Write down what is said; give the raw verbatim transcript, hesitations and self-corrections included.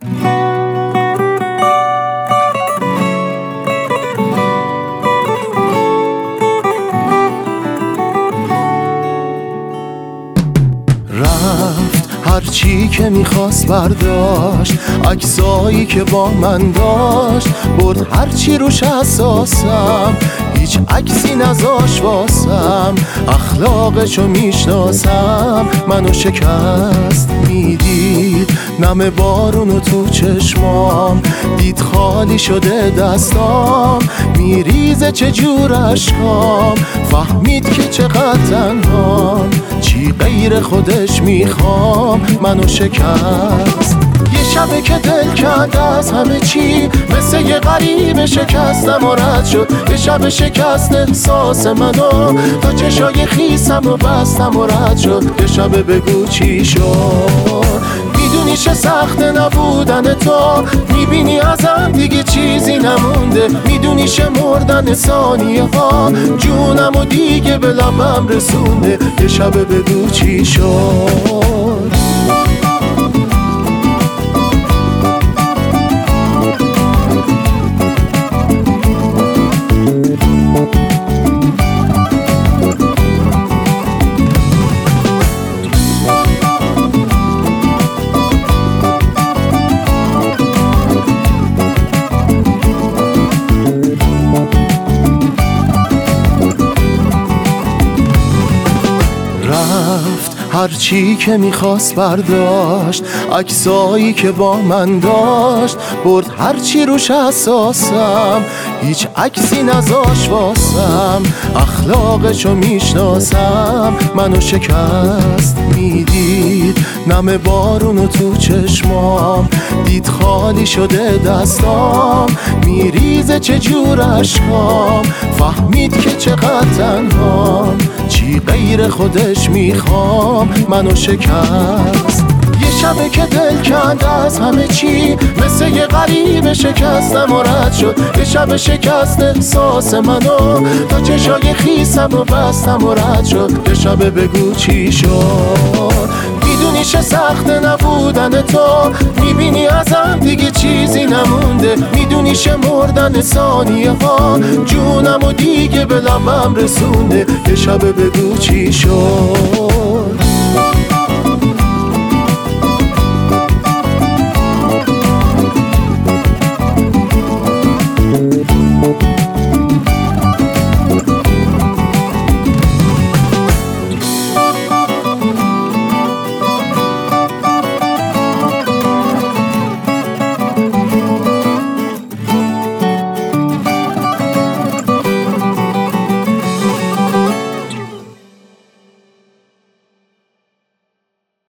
رفت هرچی که میخواست برداشت، عکسایی که با من داشت برد، هرچی روش اساسم هیچ عکسی نذاش واسم. اخلاقشو میشناسم، منو شکست میدید، نم بارونو تو چشمام دید، خالی شده دستام میریزه چجور اشکام. فهمید که چقدر تنهام، چی غیر خودش میخوام، منو شکست. یه شبه که دل کند از همه چی، مثل یه غریب شکستم و رد شد. یه شب شکست احساس منو، تا چشای خیسم و بستم و رد شد. یه شبه بگو چی شد، میدونی چه سخت نبودن تو، میبینی ازم دیگه چیزی نمونده، میدونی چه مردن ثانیه ها، جونم و دیگه به لبم رسونده. یه شبه بگو چی شد. رفت هرچی که میخواست برداشت، عکسایی که با من داشت برد، هرچی روش اساسم هیچ عکسی نذاش واسم. اخلاقشو میشناسم، منو شکست میدید، نم بارونو تو چشمام دید، خالی شده دستام میریزه چجور اشکام. فهمید که چقدر تنهام، چی غیر خودش میخوام، منو شکست. یه شبه که دل کند از همه چی، مثل یه غریب شکستم و رد شد. یه شب شکست احساس منو، تا چشای خیسم و بستم و رد شد. یه شبه بگو چی شد، میدونی چه سخت نبودن تو، میبینی ازم دیگه چیزی نمونده، میدونی چه مردن ثانیه ها، جونم و دیگه به لبم رسونده. یه شبه بگو چی شد.